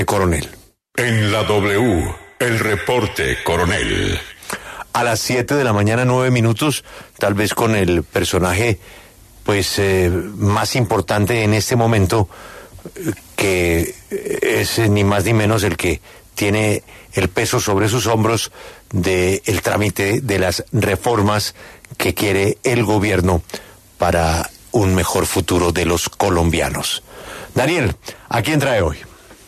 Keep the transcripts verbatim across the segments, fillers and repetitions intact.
Coronel. En la W, el reporte, coronel. A las siete de la mañana, nueve minutos, tal vez con el personaje pues eh, más importante en este momento, eh, que es eh, ni más ni menos el que tiene el peso sobre sus hombros del trámite de las reformas que quiere el gobierno para un mejor futuro de los colombianos. Daniel, ¿a quién trae hoy?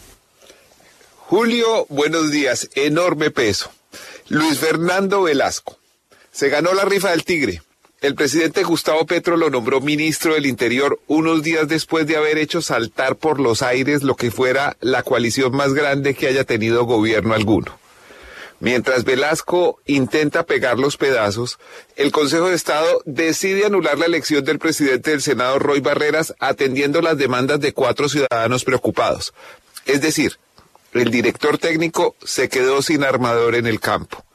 Julio, buenos días. Enorme peso. Luis Fernando Velasco. Se ganó la rifa del Tigre. El presidente Gustavo Petro lo nombró ministro del Interior unos días después de haber hecho saltar por los aires lo que fuera la coalición más grande que haya tenido gobierno alguno. Mientras Velasco intenta pegar los pedazos, el Consejo de Estado decide anular la elección del presidente del Senado, Roy Barreras, atendiendo las demandas de cuatro ciudadanos preocupados. Es decir, el director técnico se quedó sin armador en el campo.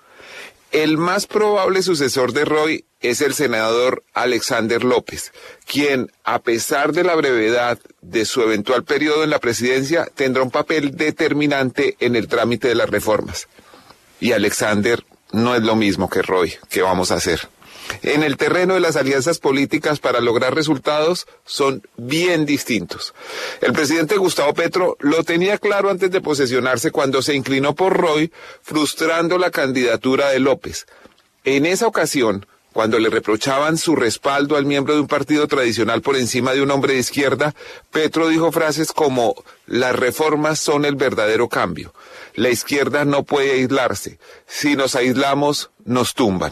El más probable sucesor de Roy es el senador Alexander López, quien, a pesar de la brevedad de su eventual periodo en la presidencia, tendrá un papel determinante en el trámite de las reformas. Y Alexander no es lo mismo que Roy. ¿Qué vamos a hacer? En el terreno de las alianzas políticas para lograr resultados son bien distintos. El presidente Gustavo Petro lo tenía claro antes de posesionarse cuando se inclinó por Roy, frustrando la candidatura de López. En esa ocasión, cuando le reprochaban su respaldo al miembro de un partido tradicional por encima de un hombre de izquierda, Petro dijo frases como: las reformas son el verdadero cambio. La izquierda no puede aislarse. Si nos aislamos, nos tumban.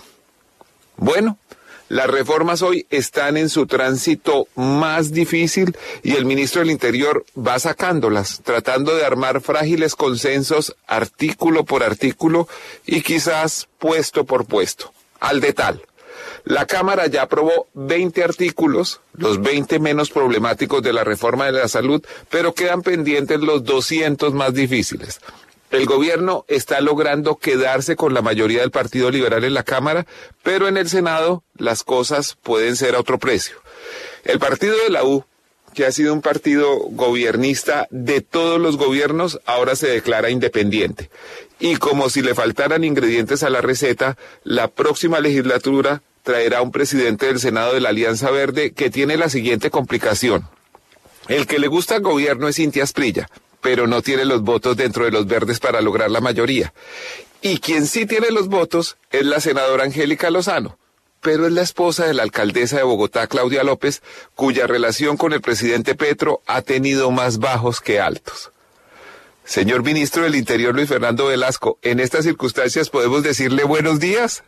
Bueno, las reformas hoy están en su tránsito más difícil y el ministro del Interior va sacándolas, tratando de armar frágiles consensos artículo por artículo y quizás puesto por puesto. Al de tal. La Cámara ya aprobó veinte artículos, los veinte menos problemáticos de la reforma de la salud, pero quedan pendientes los doscientos más difíciles. El gobierno está logrando quedarse con la mayoría del Partido Liberal en la Cámara, pero en el Senado las cosas pueden ser a otro precio. El partido de la U, que ha sido un partido gobiernista de todos los gobiernos, ahora se declara independiente. Y como si le faltaran ingredientes a la receta, la próxima legislatura traerá un presidente del Senado de la Alianza Verde que tiene la siguiente complicación. El que le gusta al gobierno es Cintia Asprilla, pero no tiene los votos dentro de los verdes para lograr la mayoría. Y quien sí tiene los votos es la senadora Angélica Lozano, pero es la esposa de la alcaldesa de Bogotá, Claudia López, cuya relación con el presidente Petro ha tenido más bajos que altos. Señor ministro del Interior, Luis Fernando Velasco, ¿en estas circunstancias podemos decirle buenos días?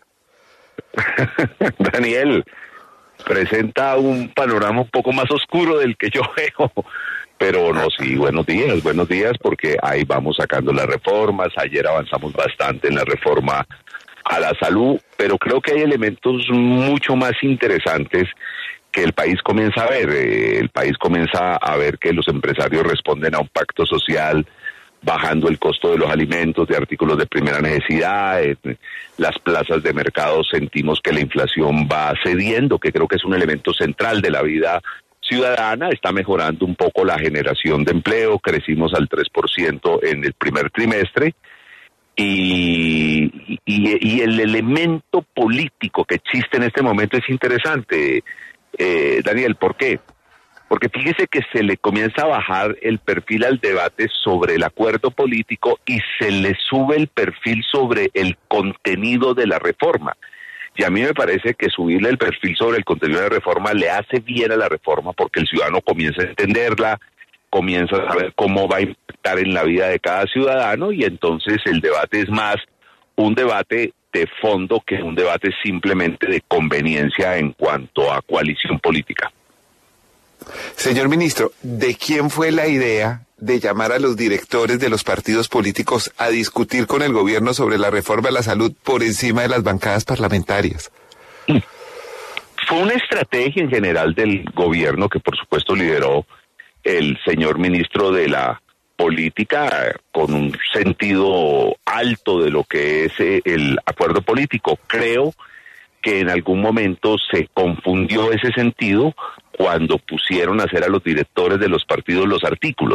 Daniel, presenta un panorama un poco más oscuro del que yo veo. Pero no, sí, buenos días, buenos días, porque ahí vamos sacando las reformas. Ayer avanzamos bastante en la reforma a la salud, pero creo que hay elementos mucho más interesantes que el país comienza a ver. El país comienza a ver que los empresarios responden a un pacto social, bajando el costo de los alimentos, de artículos de primera necesidad. En las plazas de mercado sentimos que la inflación va cediendo, que creo que es un elemento central de la vida ciudadana. Está mejorando un poco la generación de empleo, crecimos al tres por ciento en el primer trimestre, y, y, y el elemento político que existe en este momento es interesante, eh, Daniel. ¿Por qué? Porque fíjese que se le comienza a bajar el perfil al debate sobre el acuerdo político y se le sube el perfil sobre el contenido de la reforma. Y a mí me parece que subirle el perfil sobre el contenido de la reforma le hace bien a la reforma, porque el ciudadano comienza a entenderla, comienza a saber cómo va a impactar en la vida de cada ciudadano, y entonces el debate es más un debate de fondo que un debate simplemente de conveniencia en cuanto a coalición política. Señor ministro, ¿de quién fue la idea de llamar a los directores de los partidos políticos a discutir con el gobierno sobre la reforma de la salud por encima de las bancadas parlamentarias? Fue una estrategia en general del gobierno que por supuesto lideró el señor ministro de la Política, con un sentido alto de lo que es el acuerdo político. Creo que en algún momento se confundió ese sentido cuando pusieron a hacer a los directores de los partidos los artículos.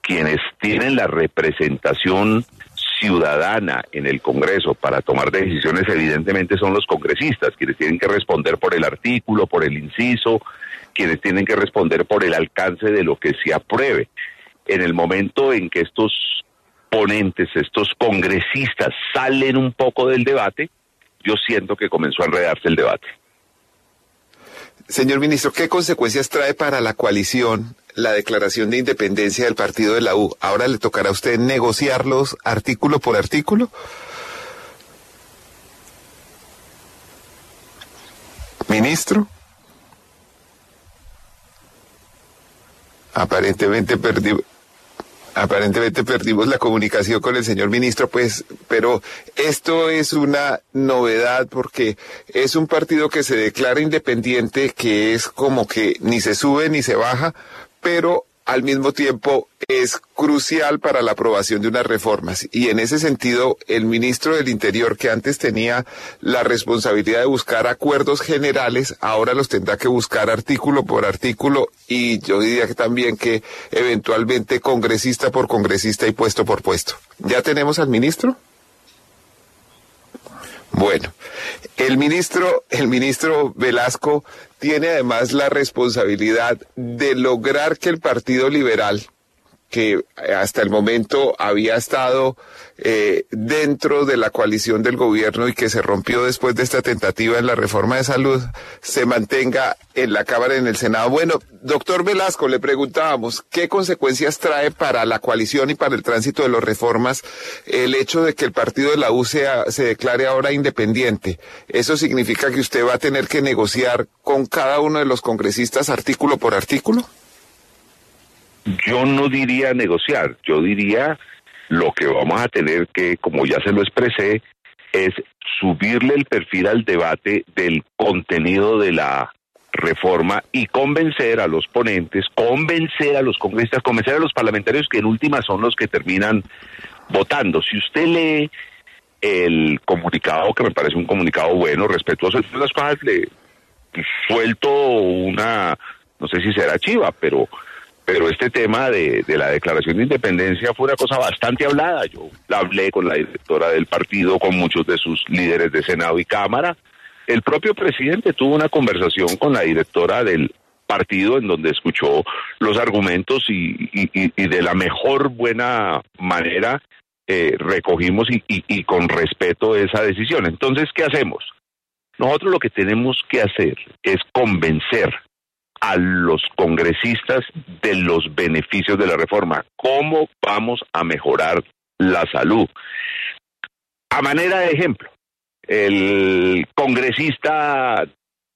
quienes tienen la representación ciudadana en el Congreso para tomar decisiones evidentemente son los congresistas, quienes tienen que responder por el artículo, por el inciso, quienes tienen que responder por el alcance de lo que se apruebe. En el momento en que estos ponentes, estos congresistas salen un poco del debate, yo siento que comenzó a enredarse el debate. Señor ministro, ¿qué consecuencias trae para la coalición la declaración de independencia del partido de la U? ¿Ahora le tocará a usted negociarlos artículo por artículo? ¿Ministro? Aparentemente perdimos, aparentemente perdimos la comunicación con el señor ministro, pues, pero esto es una novedad porque es un partido que se declara independiente, que es como que ni se sube ni se baja, pero al mismo tiempo es crucial para la aprobación de unas reformas. Y en ese sentido, el ministro del Interior, que antes tenía la responsabilidad de buscar acuerdos generales, ahora los tendrá que buscar artículo por artículo, y yo diría que también que eventualmente congresista por congresista y puesto por puesto. ¿Ya tenemos al ministro? Bueno, el ministro, el ministro Velasco tiene además la responsabilidad de lograr que el Partido Liberal, que hasta el momento había estado eh, dentro de la coalición del gobierno y que se rompió después de esta tentativa en la reforma de salud, se mantenga en la Cámara y en el Senado. Bueno, doctor Velasco, le preguntábamos, ¿qué consecuencias trae para la coalición y para el tránsito de las reformas el hecho de que el partido de la U sea, se declare ahora independiente? ¿Eso significa que usted va a tener que negociar con cada uno de los congresistas artículo por artículo? Yo no diría negociar, yo diría lo que vamos a tener que, como ya se lo expresé, es subirle el perfil al debate del contenido de la reforma y convencer a los ponentes, convencer a los congresistas, convencer a los parlamentarios que en última son los que terminan votando. Si usted lee el comunicado, que me parece un comunicado bueno, respetuoso de las cosas, le suelto una, no sé si será chiva, pero... Pero este tema de, de la declaración de independencia fue una cosa bastante hablada. Yo la hablé con la directora del partido, con muchos de sus líderes de Senado y Cámara. El propio presidente tuvo una conversación con la directora del partido en donde escuchó los argumentos y, y, y de la mejor buena manera eh, recogimos y, y, y con respeto esa decisión. Entonces, ¿qué hacemos? Nosotros lo que tenemos que hacer es convencer a los congresistas de los beneficios de la reforma. ¿Cómo vamos a mejorar la salud? A manera de ejemplo, el congresista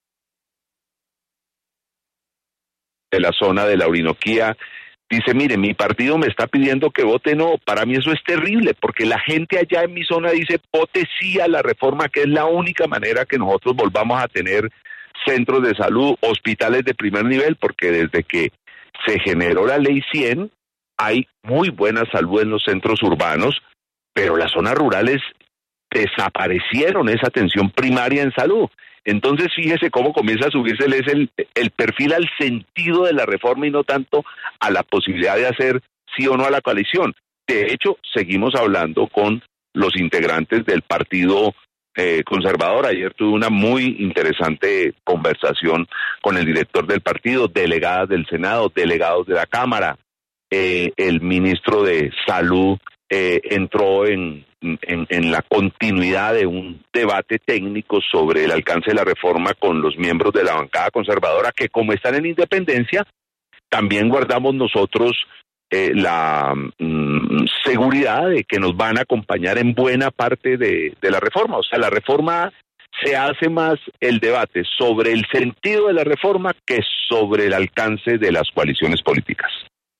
de la zona de la Orinoquía dice, mire, mi partido me está pidiendo que vote no. Para mí eso es terrible, porque la gente allá en mi zona dice, vote sí a la reforma, que es la única manera que nosotros volvamos a tener centros de salud, hospitales de primer nivel, porque desde que se generó la ley cien, hay muy buena salud en los centros urbanos, pero las zonas rurales desaparecieron esa atención primaria en salud. Entonces, fíjese cómo comienza a subirse el, el perfil al sentido de la reforma y no tanto a la posibilidad de hacer sí o no a la coalición. De hecho, seguimos hablando con los integrantes del partido Eh, conservador. Ayer tuve una muy interesante conversación con el director del partido, delegadas del Senado, delegados de la Cámara. Eh, el ministro de Salud eh, entró en, en, en la continuidad de un debate técnico sobre el alcance de la reforma con los miembros de la bancada conservadora, que como están en independencia, también guardamos nosotros Eh, la mm, seguridad de que nos van a acompañar en buena parte de, de la reforma. O sea, la reforma se hace más el debate sobre el sentido de la reforma que sobre el alcance de las coaliciones políticas.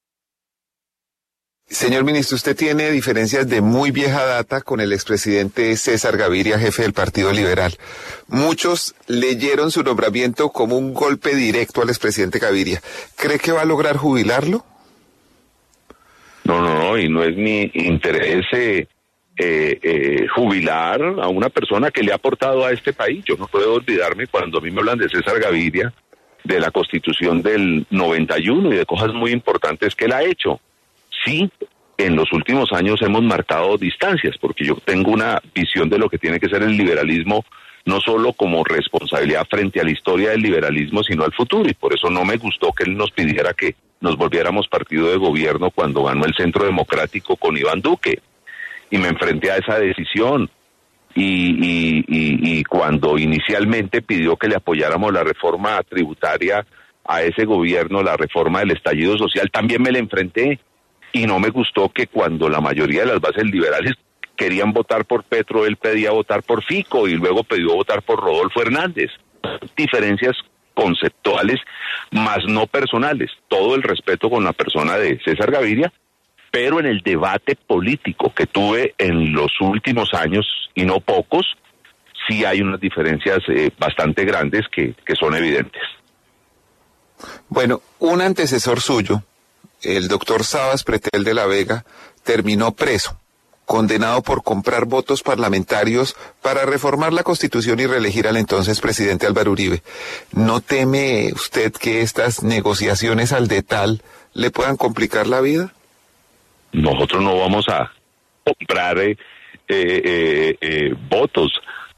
Señor ministro, usted tiene diferencias de muy vieja data con el expresidente César Gaviria, jefe del Partido Liberal. Muchos leyeron su nombramiento como un golpe directo al expresidente Gaviria. ¿Cree que va a lograr jubilarlo? No, no, no, y no es mi interés eh, eh, eh, jubilar a una persona que le ha aportado a este país. Yo no puedo olvidarme cuando a mí me hablan de César Gaviria, de la Constitución del noventa y uno y de cosas muy importantes que él ha hecho. sí, en los últimos años hemos marcado distancias, porque yo tengo una visión de lo que tiene que ser el liberalismo, no solo como responsabilidad frente a la historia del liberalismo, sino al futuro, y por eso no me gustó que él nos pidiera que nos volviéramos partido de gobierno cuando ganó el Centro Democrático con Iván Duque, y me enfrenté a esa decisión, y, y, y, y cuando inicialmente pidió que le apoyáramos la reforma tributaria a ese gobierno, la reforma del estallido social, también me la enfrenté, y no me gustó que cuando la mayoría de las bases liberales querían votar por Petro, él pedía votar por Fico y luego pidió votar por Rodolfo Hernández. Diferencias conceptuales, más no personales. Todo el respeto con la persona de César Gaviria, pero en el debate político que tuve en los últimos años, y no pocos, sí hay unas diferencias eh, bastante grandes que, que son evidentes. Bueno, un antecesor suyo, el doctor Sabas Pretel de la Vega, terminó preso, condenado por comprar votos parlamentarios para reformar la Constitución y reelegir al entonces presidente Álvaro Uribe. ¿No teme usted que estas negociaciones al detal le puedan complicar la vida? Nosotros no vamos a comprar eh, eh, eh, votos.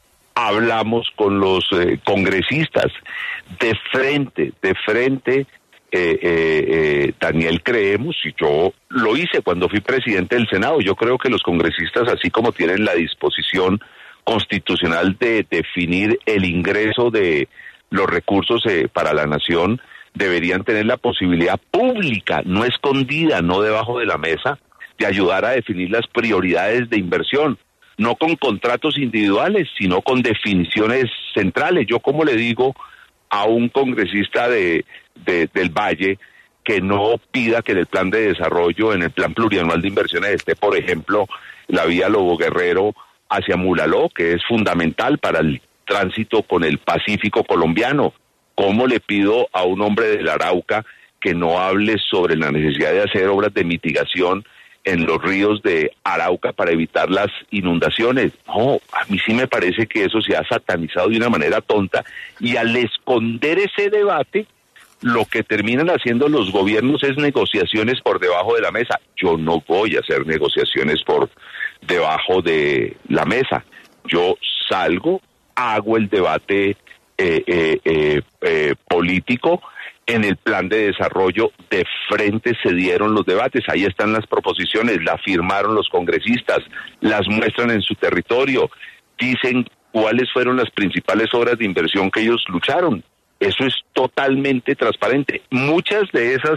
Hablamos con los eh, congresistas de frente, de frente. Eh, eh, eh, Daniel, creemos, y yo lo hice cuando fui presidente del Senado, yo creo que los congresistas, así como tienen la disposición constitucional de definir el ingreso de los recursos eh, para la nación, deberían tener la posibilidad pública, no escondida, no debajo de la mesa, de ayudar a definir las prioridades de inversión, no con contratos individuales, sino con definiciones centrales. Yo, como le digo a un congresista de, de del Valle que no pida que en el plan de desarrollo, en el plan plurianual de inversiones esté, por ejemplo, la vía Lobo Guerrero hacia Mulaló, que es fundamental para el tránsito con el Pacífico colombiano? ¿Cómo le pido a un hombre del Arauca que no hable sobre la necesidad de hacer obras de mitigación en los ríos de Arauca para evitar las inundaciones? No, a mí sí me parece que eso se ha satanizado de una manera tonta, y al esconder ese debate, lo que terminan haciendo los gobiernos es negociaciones por debajo de la mesa. Yo no voy a hacer negociaciones por debajo de la mesa. Yo salgo, hago el debate eh, eh, eh, eh, político. En el plan de desarrollo de frente se dieron los debates, ahí están las proposiciones, las firmaron los congresistas, las muestran en su territorio, dicen cuáles fueron las principales obras de inversión que ellos lucharon. Eso es totalmente transparente. Muchas de esas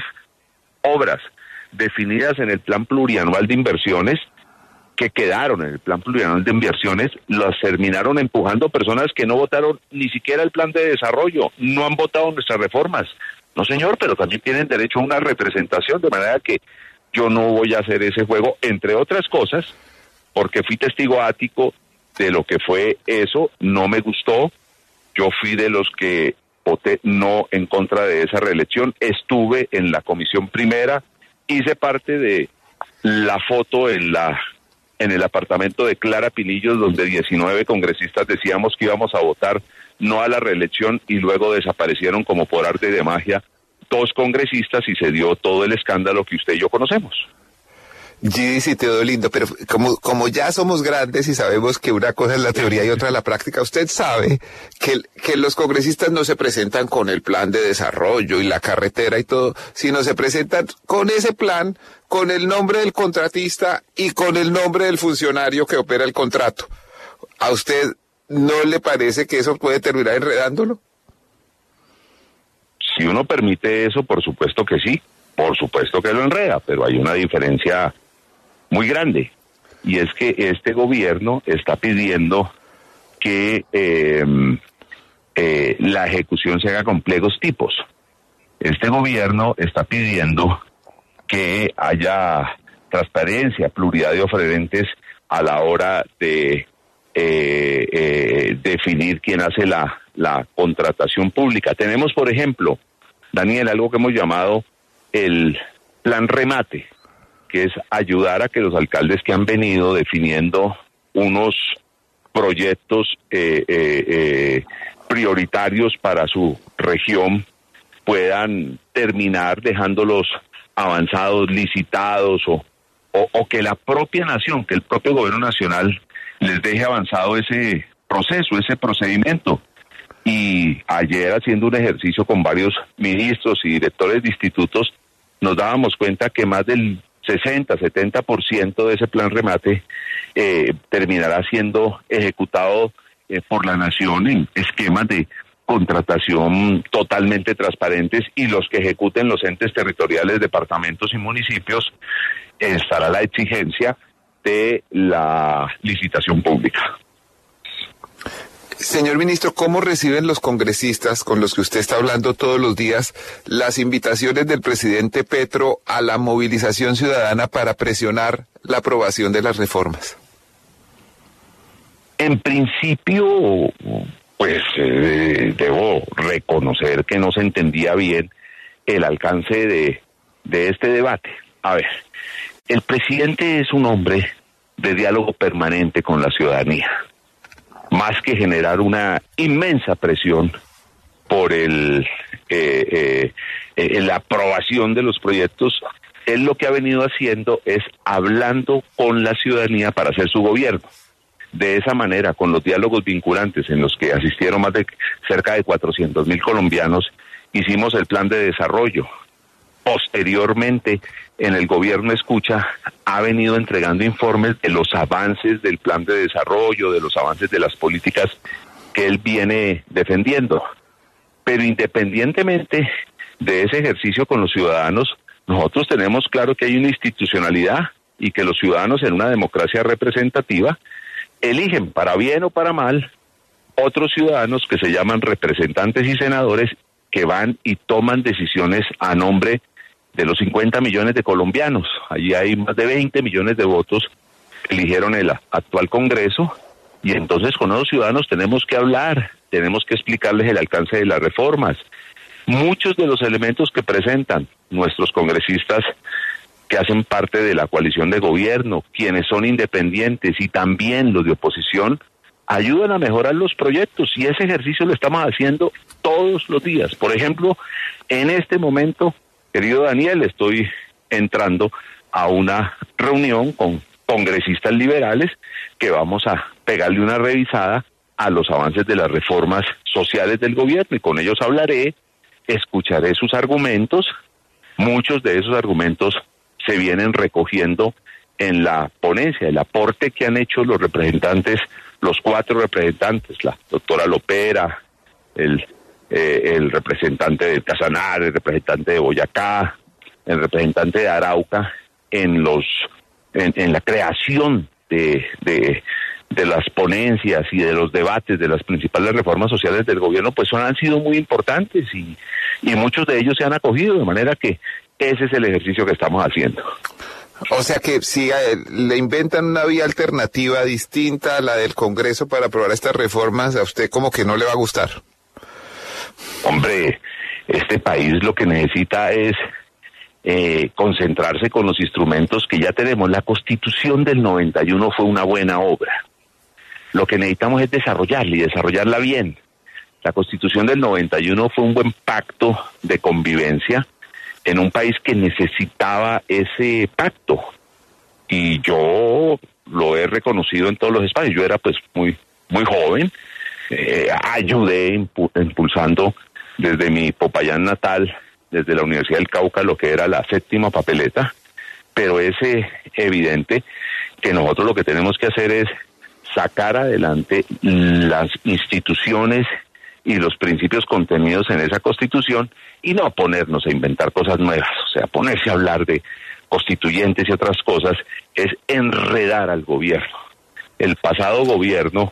obras definidas en el plan plurianual de inversiones, que quedaron en el plan plurianual de inversiones, las terminaron empujando personas que no votaron ni siquiera el plan de desarrollo, no han votado nuestras reformas. No, señor, pero también tienen derecho a una representación, de manera que yo no voy a hacer ese juego, entre otras cosas, porque fui testigo ático de lo que fue eso, no me gustó. Yo fui de los que voté no en contra de esa reelección, estuve en la comisión primera, hice parte de la foto en la en el apartamento de Clara Pinillos, donde diecinueve congresistas decíamos que íbamos a votar no a la reelección, y luego desaparecieron como por arte de magia dos congresistas y se dio todo el escándalo que usted y yo conocemos. Gidi, sí te doy lindo, pero como, como ya somos grandes y sabemos que una cosa es la teoría y otra la práctica, usted sabe que, que los congresistas no se presentan con el plan de desarrollo y la carretera y todo, sino se presentan con ese plan, con el nombre del contratista y con el nombre del funcionario que opera el contrato. ¿A usted no le parece que eso puede terminar enredándolo? Si uno permite eso, por supuesto que sí, por supuesto que lo enreda, pero hay una diferencia muy grande, y es que este gobierno está pidiendo que eh, eh, la ejecución se haga con pliegos tipos. Este gobierno está pidiendo que haya transparencia, pluralidad de oferentes a la hora de eh, eh, definir quién hace la, la contratación pública. Tenemos, por ejemplo, Daniel, algo que hemos llamado el plan remate, que es ayudar a que los alcaldes que han venido definiendo unos proyectos eh, eh, eh, prioritarios para su región puedan terminar dejándolos avanzados, licitados, o, o, o que la propia nación, que el propio gobierno nacional les deje avanzado ese proceso, ese procedimiento. Y ayer, haciendo un ejercicio con varios ministros y directores de institutos, nos dábamos cuenta que más del sesenta, setenta por ciento de ese plan remate eh, terminará siendo ejecutado eh, por la nación en esquemas de contratación totalmente transparentes, y los que ejecuten los entes territoriales, departamentos y municipios, eh, estará la exigencia de la licitación pública. Señor ministro, ¿cómo reciben los congresistas con los que usted está hablando todos los días las invitaciones del presidente Petro a la movilización ciudadana para presionar la aprobación de las reformas? En principio, pues eh, debo reconocer que no se entendía bien el alcance de, de este debate. A ver, el presidente es un hombre de diálogo permanente con la ciudadanía. Más que generar una inmensa presión por el eh, eh, eh, la aprobación de los proyectos, él lo que ha venido haciendo es hablando con la ciudadanía para hacer su gobierno. De esa manera, con los diálogos vinculantes en los que asistieron más de cerca de cuatrocientos mil colombianos, hicimos el plan de desarrollo. Posteriormente, en el gobierno escucha, ha venido entregando informes de los avances del plan de desarrollo, de los avances de las políticas que él viene defendiendo. Pero independientemente de ese ejercicio con los ciudadanos, nosotros tenemos claro que hay una institucionalidad y que los ciudadanos, en una democracia representativa, eligen, para bien o para mal, otros ciudadanos que se llaman representantes y senadores, que van y toman decisiones a nombre de los cincuenta millones de colombianos. Allí hay más de veinte millones de votos que eligieron el actual Congreso, y entonces con los ciudadanos tenemos que hablar, tenemos que explicarles el alcance de las reformas. Muchos de los elementos que presentan nuestros congresistas que hacen parte de la coalición de gobierno, quienes son independientes y también los de oposición, ayudan a mejorar los proyectos, y ese ejercicio lo estamos haciendo todos los días. Por ejemplo, en este momento, querido Daniel, estoy entrando a una reunión con congresistas liberales que vamos a pegarle una revisada a los avances de las reformas sociales del gobierno, y con ellos hablaré, escucharé sus argumentos. Muchos de esos argumentos se vienen recogiendo en la ponencia, el aporte que han hecho los representantes, los cuatro representantes, la doctora Lopera, el, eh, el representante de Casanare, el representante de Boyacá, el representante de Arauca, en los en, en la creación de, de, de las ponencias y de los debates de las principales reformas sociales del gobierno, pues son, han sido muy importantes, y, y muchos de ellos se han acogido, de manera que ese es el ejercicio que estamos haciendo. O sea que si eh, le inventan una vía alternativa distinta a la del Congreso para aprobar estas reformas, a usted como que no le va a gustar. Hombre, este país lo que necesita es eh, concentrarse con los instrumentos que ya tenemos. La Constitución del noventa y uno fue una buena obra. Lo que necesitamos es desarrollarla y desarrollarla bien. La Constitución del noventa y uno fue un buen pacto de convivencia en un país que necesitaba ese pacto, y yo lo he reconocido en todos los espacios. Yo era pues muy muy joven, eh, ayudé impu- impulsando desde mi Popayán natal, desde la Universidad del Cauca, lo que era la séptima papeleta, pero es eh, evidente que nosotros lo que tenemos que hacer es sacar adelante las instituciones y los principios contenidos en esa Constitución, y no ponernos a inventar cosas nuevas. O sea, ponerse a hablar de constituyentes y otras cosas es enredar al gobierno. El pasado gobierno,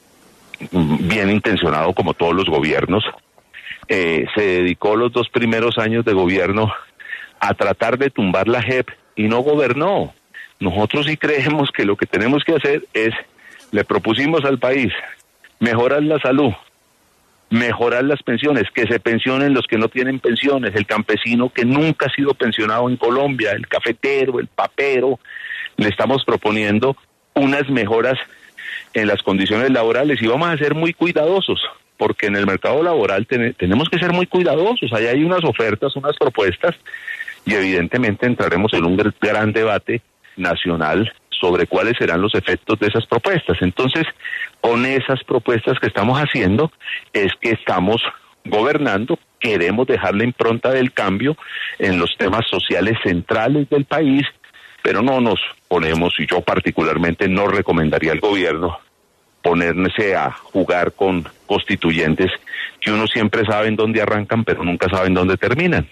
bien intencionado como todos los gobiernos, eh, se dedicó los dos primeros años de gobierno a tratar de tumbar la J E P y no gobernó. Nosotros sí creemos que lo que tenemos que hacer es, le propusimos al país mejorar la salud, mejorar las pensiones, que se pensionen los que no tienen pensiones, el campesino que nunca ha sido pensionado en Colombia, el cafetero, el papero. Le estamos proponiendo unas mejoras en las condiciones laborales, y vamos a ser muy cuidadosos, porque en el mercado laboral ten- tenemos que ser muy cuidadosos. Ahí hay unas ofertas, unas propuestas y evidentemente entraremos en un gran debate nacional sobre cuáles serán los efectos de esas propuestas. Entonces, con esas propuestas que estamos haciendo, es que estamos gobernando, queremos dejar la impronta del cambio en los temas sociales centrales del país, pero no nos ponemos, y yo particularmente no recomendaría al gobierno ponerse a jugar con constituyentes que uno siempre sabe en dónde arrancan, pero nunca sabe en dónde terminan.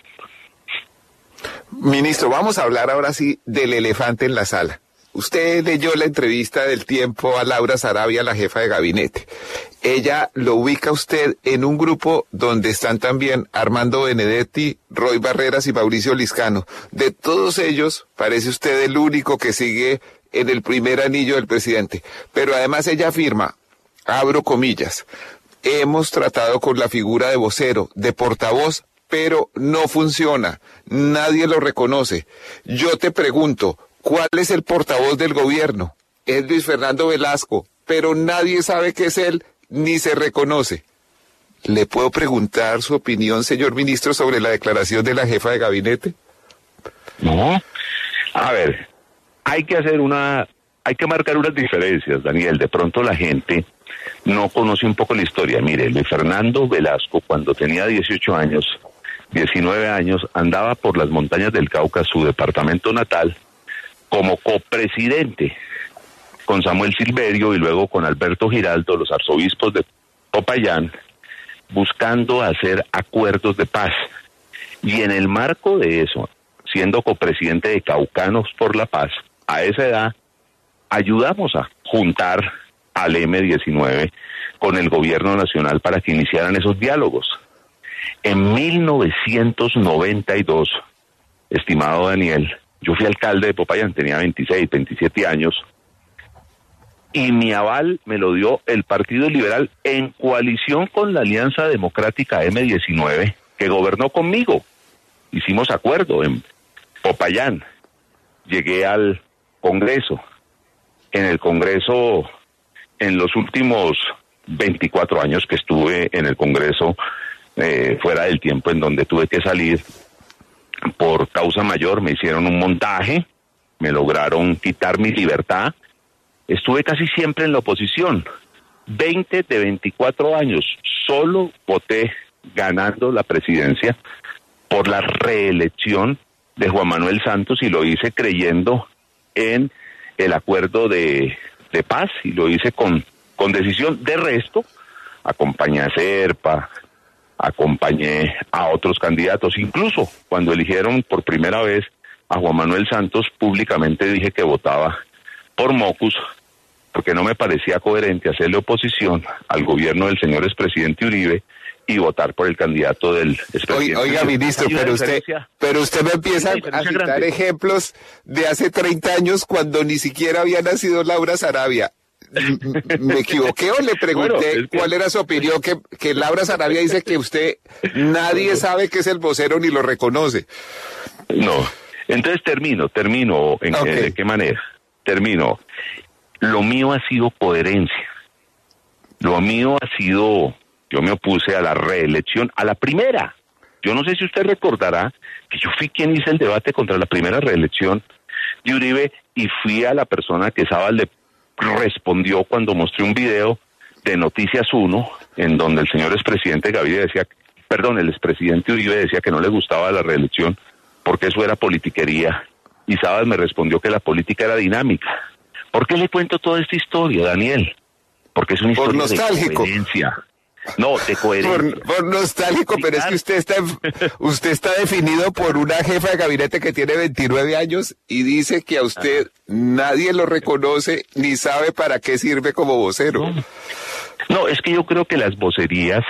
Ministro, vamos a hablar ahora sí del elefante en la sala. Usted leyó la entrevista del Tiempo a Laura Sarabia, la jefa de gabinete. Ella lo ubica usted en un grupo donde están también Armando Benedetti, Roy Barreras y Mauricio Liscano. De todos ellos, parece usted el único que sigue en el primer anillo del presidente. Pero además ella afirma, abro comillas, hemos tratado con la figura de vocero, de portavoz, pero no funciona. Nadie lo reconoce. Yo te pregunto, ¿cuál es el portavoz del gobierno? Es Luis Fernando Velasco, pero nadie sabe que es él ni se reconoce. ¿Le puedo preguntar su opinión, señor ministro, sobre la declaración de la jefa de gabinete? No. A ver, hay que hacer una, hay que marcar unas diferencias, Daniel. De pronto la gente no conoce un poco la historia. Mire, Luis Fernando Velasco, cuando tenía dieciocho años, diecinueve años, andaba por las montañas del Cauca, su departamento natal, como copresidente con Samuel Silverio y luego con Alberto Giraldo, los arzobispos de Popayán, buscando hacer acuerdos de paz. Y en el marco de eso, siendo copresidente de Caucanos por la Paz, a esa edad, ayudamos a juntar al eme diecinueve con el gobierno nacional para que iniciaran esos diálogos. En mil novecientos noventa y dos, estimado Daniel, yo fui alcalde de Popayán, tenía veintiséis, veintisiete años, y mi aval me lo dio el Partido Liberal en coalición con la Alianza Democrática eme diecinueve, que gobernó conmigo. Hicimos acuerdo en Popayán. Llegué al Congreso. En el Congreso, en los últimos veinticuatro años que estuve en el Congreso, eh, fuera del tiempo en donde tuve que salir por causa mayor, me hicieron un montaje, me lograron quitar mi libertad. Estuve casi siempre en la oposición, veinte de veinticuatro años, solo voté ganando la presidencia por la reelección de Juan Manuel Santos y lo hice creyendo en el acuerdo de, de paz y lo hice con, con decisión. De resto, acompañé a Serpa, acompañé a otros candidatos, incluso cuando eligieron por primera vez a Juan Manuel Santos, públicamente dije que votaba por Mocus, porque no me parecía coherente hacerle oposición al gobierno del señor expresidente Uribe y votar por el candidato del expresidente. Oiga, ministro, pero usted, pero usted me empieza a citar grande. ejemplos de hace treinta años cuando ni siquiera había nacido Laura Sarabia. ¿Me equivoqué o le pregunté bueno, es que... cuál era su opinión? Que, que Laura Sarabia dice que usted, nadie sabe que es el vocero ni lo reconoce. No. Entonces termino, termino. ¿En okay. qué, ¿De qué manera? Termino. Lo mío ha sido coherencia. Lo mío ha sido, yo me opuse a la reelección, a la primera. Yo no sé si usted recordará que yo fui quien hice el debate contra la primera reelección de Uribe y fui a la persona que Sábal le respondió cuando mostré un video de Noticias uno, en donde el señor expresidente Gaviria decía, perdón, el expresidente Uribe decía que no le gustaba la reelección porque eso era politiquería, y Sábal me respondió que la política era dinámica. ¿Por qué le cuento toda esta historia, Daniel? Porque es una historia por nostálgico. de coherencia. No, de coherencia. Por, por nostálgico, pero es que usted está, usted está definido por una jefa de gabinete que tiene veintinueve años y dice que a usted nadie lo reconoce ni sabe para qué sirve como vocero. No, no es que yo creo que las vocerías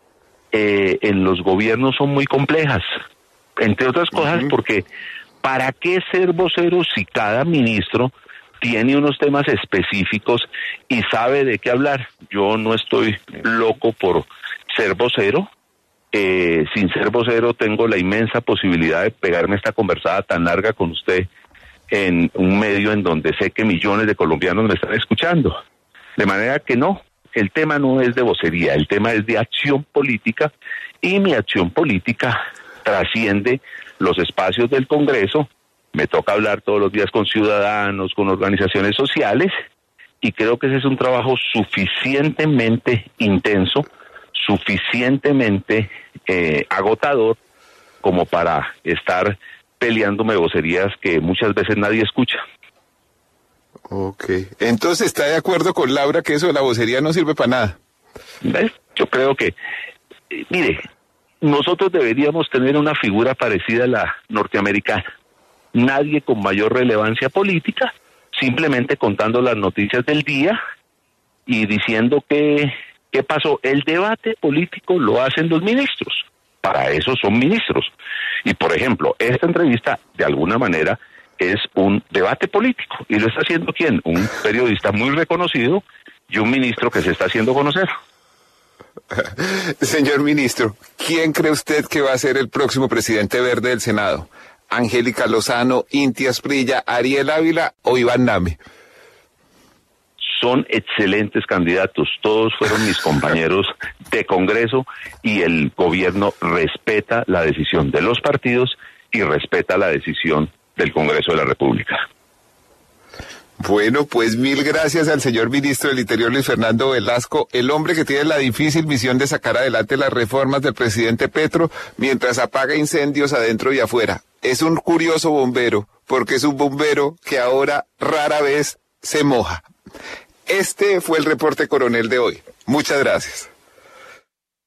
eh, en los gobiernos son muy complejas. Entre otras cosas, uh-huh. porque ¿para qué ser vocero si cada ministro tiene unos temas específicos y sabe de qué hablar? Yo no estoy loco por ser vocero. Eh, sin ser vocero tengo la inmensa posibilidad de pegarme esta conversada tan larga con usted en un medio en donde sé que millones de colombianos me están escuchando. De manera que no, el tema no es de vocería, el tema es de acción política, y mi acción política trasciende los espacios del Congreso, me toca hablar todos los días con ciudadanos, con organizaciones sociales, y creo que ese es un trabajo suficientemente intenso, suficientemente eh, agotador, como para estar peleándome vocerías que muchas veces nadie escucha. Ok, entonces está de acuerdo con Laura que eso de la vocería no sirve para nada. ¿Ves? Yo creo que, eh, mire, nosotros deberíamos tener una figura parecida a la norteamericana. Nadie con mayor relevancia política, simplemente contando las noticias del día y diciendo que, qué pasó. El debate político lo hacen los ministros, para eso son ministros. Y por ejemplo, esta entrevista de alguna manera es un debate político, y lo está haciendo ¿quién? Un periodista muy reconocido y un ministro que se está haciendo conocer. Señor ministro, ¿quién cree usted que va a ser el próximo presidente verde del Senado? ¿Angélica Lozano, Inti Asprilla, Ariel Ávila o Iván Name? Son excelentes candidatos, todos fueron mis compañeros de Congreso, y el gobierno respeta la decisión de los partidos y respeta la decisión del Congreso de la República. Bueno, pues mil gracias al señor ministro del Interior, Luis Fernando Velasco, el hombre que tiene la difícil misión de sacar adelante las reformas del presidente Petro mientras apaga incendios adentro y afuera. Es un curioso bombero, porque es un bombero que ahora rara vez se moja. Este fue el reporte coronel de hoy. Muchas gracias.